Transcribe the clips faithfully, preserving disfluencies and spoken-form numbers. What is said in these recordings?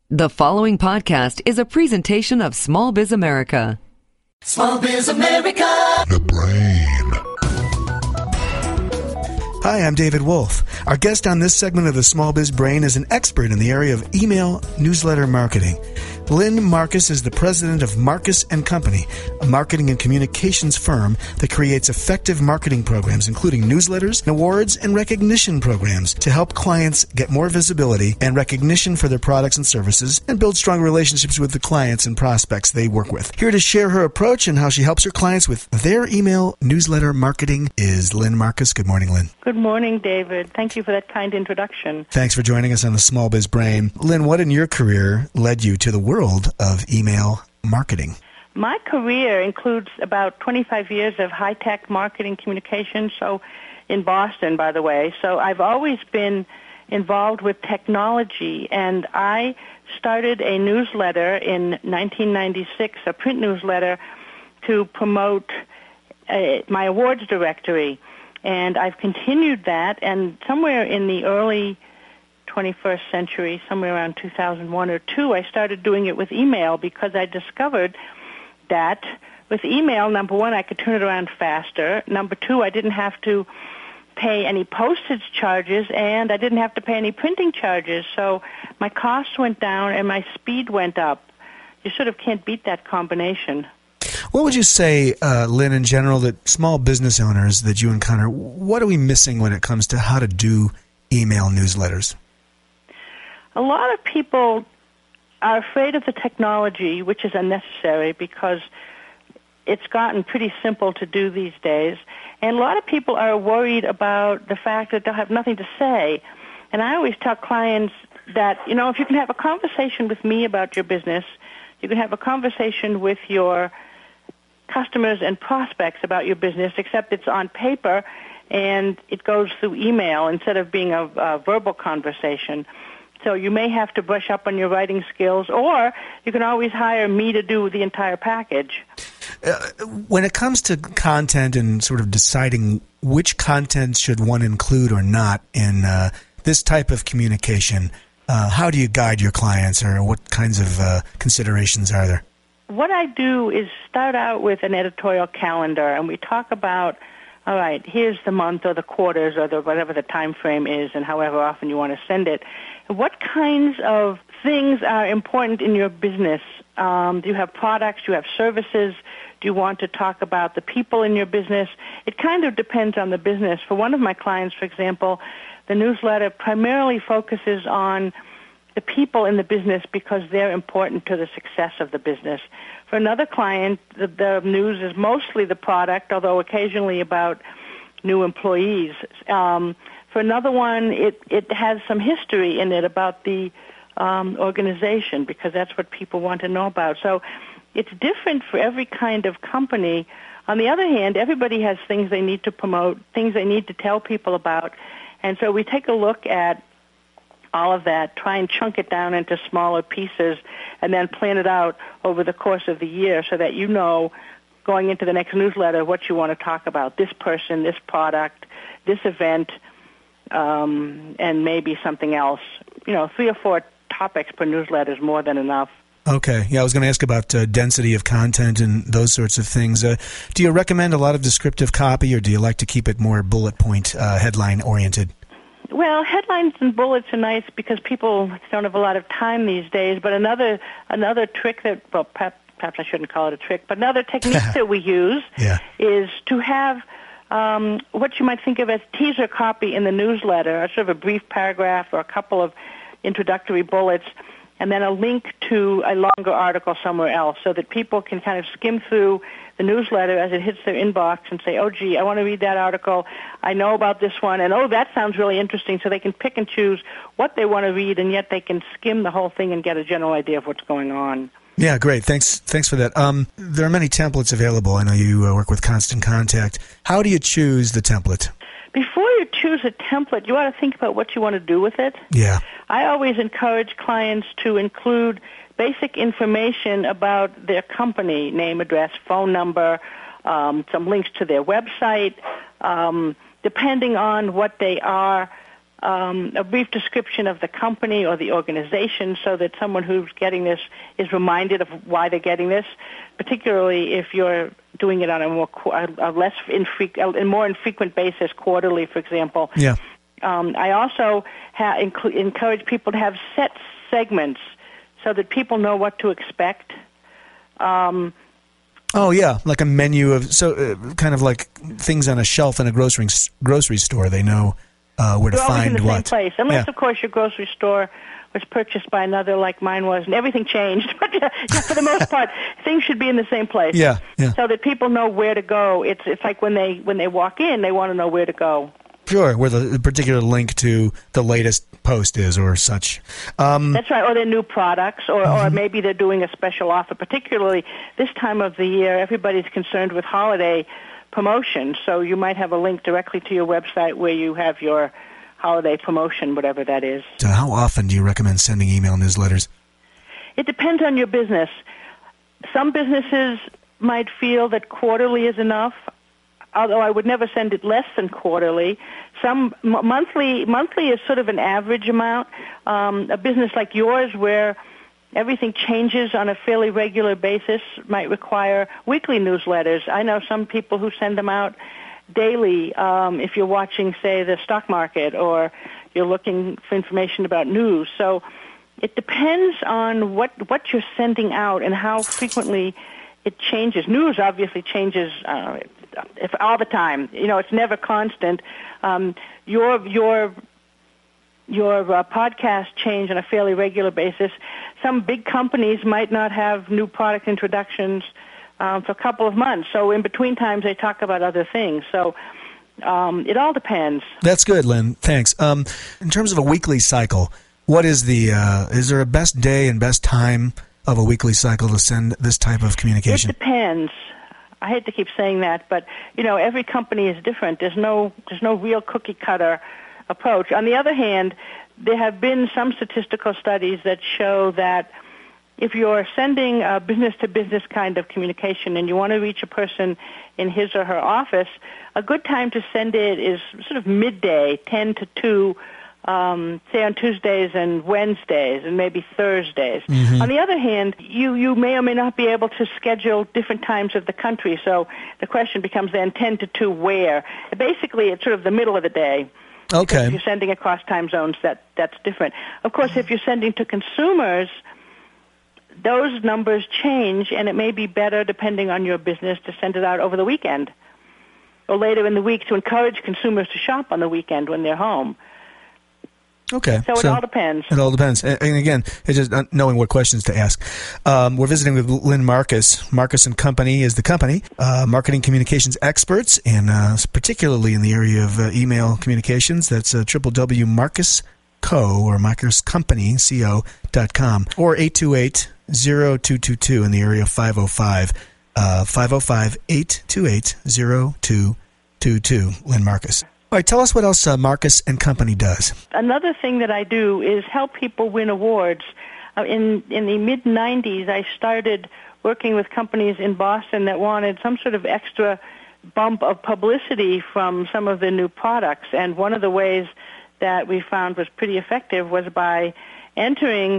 The following podcast is a presentation of Small Biz America. Small Biz America. The Brain. Hi, I'm David Wolf. Our guest on this segment of the Small Biz Brain is an expert in the area of email newsletter marketing. Lynn Marcus is the president of Marcus and Company, a marketing and communications firm that creates effective marketing programs, including newsletters, awards, and recognition programs to help clients get more visibility and recognition for their products and services and build strong relationships with the clients and prospects they work with. Here to share her approach and how she helps her clients with their email newsletter marketing is Lynn Marcus. Good morning, Lynn. Good morning, David. Thank you for that kind introduction. Thanks for joining us on the Small Biz Brain. Lynn, what in your career led you to the world of email marketing? My career includes about twenty-five years of high-tech marketing communications, so in Boston, by the way. So I've always been involved with technology, and I started a newsletter in nineteen ninety-six, a print newsletter, to promote uh, my awards directory. And I've continued that, and somewhere in the early twenty-first century, somewhere around two thousand one or two, I started doing it with email because I discovered that with email, number one, I could turn it around faster. Number two, I didn't have to pay any postage charges, and I didn't have to pay any printing charges. So my costs went down and my speed went up. You sort of can't beat that combination. What would you say, uh, Lynn, in general, that small business owners that you encounter, what are we missing when it comes to how to do email newsletters? A lot of people are afraid of the technology, which is unnecessary because it's gotten pretty simple to do these days. And a lot of people are worried about the fact that they'll have nothing to say. And I always tell clients that, you know, if you can have a conversation with me about your business, you can have a conversation with your customers and prospects about your business, except it's on paper and it goes through email instead of being a, a verbal conversation. So you may have to brush up on your writing skills, or you can always hire me to do the entire package. Uh, when it comes to content and sort of deciding which content should one include or not in uh, this type of communication, uh, how do you guide your clients, or what kinds of uh, considerations are there? What I do is start out with an editorial calendar, and we talk about, all right, here's the month or the quarters or the whatever the time frame is and however often you want to send it. What kinds of things are important in your business? Um, do you have products? Do you have services? Do you want to talk about the people in your business? It kind of depends on the business. For one of my clients, for example, the newsletter primarily focuses on the people in the business because they're important to the success of the business. For another client, the, the news is mostly the product, although occasionally about new employees. Um, for another one, it, it has some history in it about the um, organization because that's what people want to know about. So it's different for every kind of company. On the other hand, everybody has things they need to promote, things they need to tell people about. And so we take a look at all of that, try and chunk it down into smaller pieces, and then plan it out over the course of the year so that you know, going into the next newsletter, what you want to talk about, this person, this product, this event, um, and maybe something else. You know, three or four topics per newsletter is more than enough. Okay. Yeah, I was going to ask about uh, density of content and those sorts of things. Uh, do you recommend a lot of descriptive copy, or do you like to keep it more bullet point, uh, headline-oriented? Well, headlines and bullets are nice because people don't have a lot of time these days. But another another trick that, well, perhaps, perhaps I shouldn't call it a trick, but another technique that we use yeah. is to have um, what you might think of as teaser copy in the newsletter, a sort of a brief paragraph or a couple of introductory bullets, and then a link to a longer article somewhere else so that people can kind of skim through the newsletter as it hits their inbox and say, oh, gee, I want to read that article. I know about this one, and oh, that sounds really interesting. So they can pick and choose what they want to read, and yet they can skim the whole thing and get a general idea of what's going on. Yeah, great. Thanks Thanks for that. Um, there are many templates available. I know you uh, work with Constant Contact. How do you choose the template? Before you choose a template, you ought to think about what you want to do with it. Yeah. I always encourage clients to include basic information about their company, name, address, phone number, um, some links to their website. Um, depending on what they are um, a brief description of the company or the organization so that someone who's getting this is reminded of why they're getting this, particularly if you're doing it on a more a less infrequent, a more infrequent basis, quarterly, for example. Yeah. Um, I also ha- inc- encourage people to have set segments so that people know what to expect. Um, oh yeah, like a menu of so uh, kind of like things on a shelf in a grocery grocery store. They know uh, where to You're always find in the what. same place, unless yeah. of course your grocery store was purchased by another like mine was, and everything changed. But uh, for the most part, things should be in the same place. Yeah, yeah. So that people know where to go. It's it's like when they when they walk in, they want to know where to go. Sure, where the particular link to the latest post is or such. Um, That's right, or their new products, or, mm-hmm. or maybe they're doing a special offer. Particularly this time of the year, everybody's concerned with holiday promotion, so you might have a link directly to your website where you have your holiday promotion, whatever that is. So how often do you recommend sending email newsletters? It depends on your business. Some businesses might feel that quarterly is enough, although I would never send it less than quarterly. Some m- monthly monthly is sort of an average amount. Um, a business like yours where everything changes on a fairly regular basis might require weekly newsletters. I know some people who send them out daily um, if you're watching, say, the stock market or you're looking for information about news. So it depends on what, what you're sending out and how frequently it changes. News obviously changes uh, if all the time. You know, it's never constant. Um, your your your uh, podcasts change on a fairly regular basis. Some big companies might not have new product introductions um, for a couple of months. So in between times, they talk about other things. So um, it all depends. That's good, Lynn. Thanks. Um, in terms of a weekly cycle, what is the uh, is there a best day and best time of a weekly cycle to send this type of communication? It depends. I hate to keep saying that, but you know, every company is different. There's no there's no real cookie cutter approach. On the other hand, there have been some statistical studies that show that if you're sending a business-to-business kind of communication and you want to reach a person in his or her office, a good time to send it is sort of midday, ten to two, um, say on Tuesdays and Wednesdays and maybe Thursdays. Mm-hmm. On the other hand, you, you may or may not be able to schedule different times of the country, so the question becomes then ten to two where? Basically, it's sort of the middle of the day. Okay. If you're sending across time zones, that that's different. Of course, if you're sending to consumers, those numbers change, and it may be better, depending on your business, to send it out over the weekend or later in the week to encourage consumers to shop on the weekend when they're home. Okay. So it so all depends. It all depends. And, and again, it's just knowing what questions to ask. Um, we're visiting with Lynn Marcus. Marcus and Company is the company, uh, marketing communications experts, and uh, particularly in the area of uh, email communications. That's uh, w w w dot marcus co or marcus company co dot com or eight two eight, zero two two two in the area of five oh five, uh, five oh five, eight two eight, zero two two two. Lynn Marcus. All right, tell us what else uh, Marcus and Company does. Another thing that I do is help people win awards. Uh, in in the mid nineties, I started working with companies in Boston that wanted some sort of extra bump of publicity from some of the new products. And one of the ways that we found was pretty effective was by entering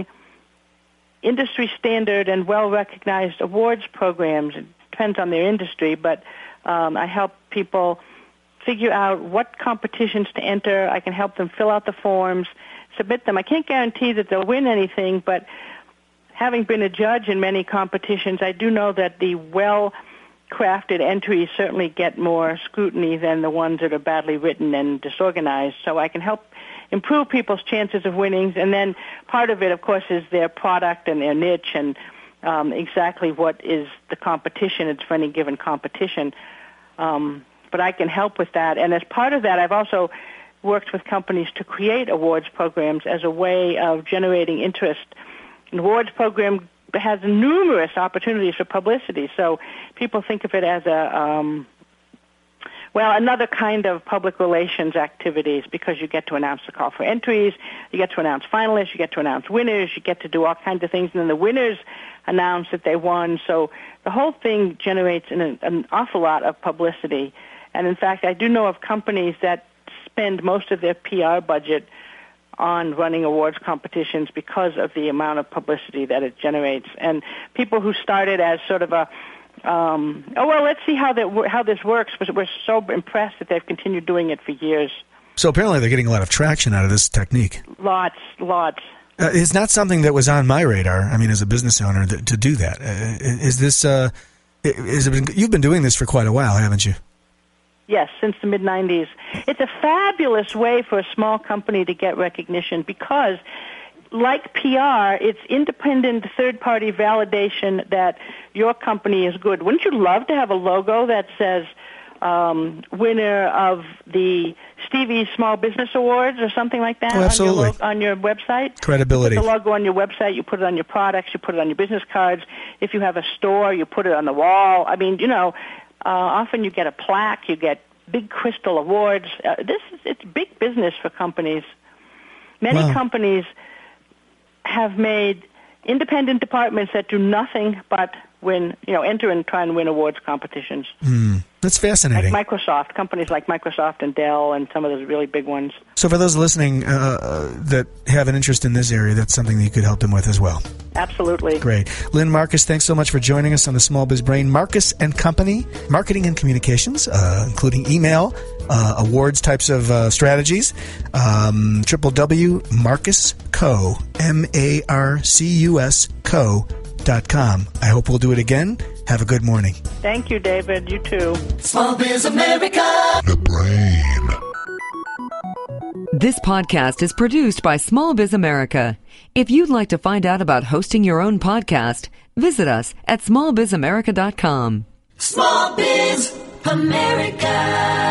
industry standard and well-recognized awards programs. It depends on their industry, but um, I help people figure out what competitions to enter. I can help them fill out the forms, submit them. I can't guarantee that they'll win anything, but having been a judge in many competitions, I do know that the well-crafted entries certainly get more scrutiny than the ones that are badly written and disorganized. So I can help improve people's chances of winnings. And then part of it, of course, is their product and their niche and um, exactly what is the competition. It's for any given competition. Um, but I can help with that. And as part of that, I've also worked with companies to create awards programs as a way of generating interest. An awards program has numerous opportunities for publicity, so people think of it as a, um, well, another kind of public relations activities because you get to announce the call for entries, you get to announce finalists, you get to announce winners, you get to do all kinds of things, and then the winners announce that they won. So the whole thing generates an, an awful lot of publicity. And in fact, I do know of companies that spend most of their P R budget on running awards competitions because of the amount of publicity that it generates. And people who started as sort of a, um, oh, well, let's see how that how this works, but we're so impressed that they've continued doing it for years. So apparently they're getting a lot of traction out of this technique. Lots, lots. Uh, it's not something that was on my radar, I mean, as a business owner, th- to do that. Uh, is this, uh, is it been, you've been doing this for quite a while, haven't you? Yes, since the mid nineties. It's a fabulous way for a small company to get recognition because, like P R, it's independent third-party validation that your company is good. Wouldn't you love to have a logo that says um, winner of the Stevie Small Business Awards or something like that oh, absolutely. on your, lo- on your website? Credibility. You put the logo on your website, you put it on your products, you put it on your business cards. If you have a store, you put it on the wall. I mean, you know... Uh, often you get a plaque, you get big crystal awards. Uh, this is it's big business for companies. Many wow. companies have made independent departments that do nothing but win, you know, enter and try and win awards competitions. Mm, that's fascinating. Like Microsoft, companies like Microsoft and Dell and some of those really big ones. So for those listening uh, that have an interest in this area, that's something that you could help them with as well. Absolutely. Great. Lynn Marcus, thanks so much for joining us on the Small Biz Brain. Marcus and Company, marketing and communications, uh, including email, uh, awards types of uh, strategies. Um, w w w dot marcus co, M A R C U S co dot com. I hope we'll do it again. Have a good morning. Thank you, David. You too. Small Biz America. The Brain. This podcast is produced by Small Biz America. If you'd like to find out about hosting your own podcast, visit us at small biz america dot com. Small Biz America.